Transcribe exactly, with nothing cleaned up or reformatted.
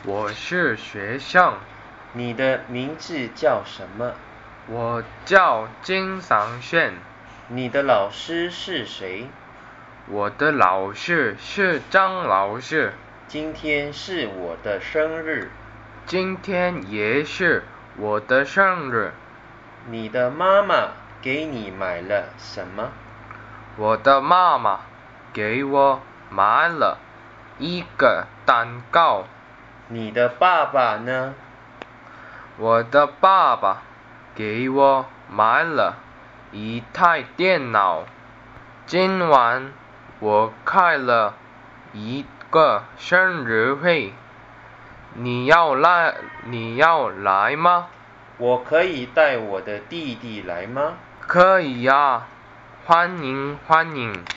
我是学生。 你的名字叫什么？ 我叫金尚炫。 你的老师是谁？ 我的老师是张老师。 今天是我的生日。 今天也是我的生日。 你的妈妈给你买了什么？ 我的妈妈给我买了一个蛋糕。 你的爸爸呢？ 我的爸爸给我买了一台电脑。今晚我开了一个生日会，你要来你要来吗？ 我可以带我的弟弟来吗？ 可以呀，欢迎欢迎。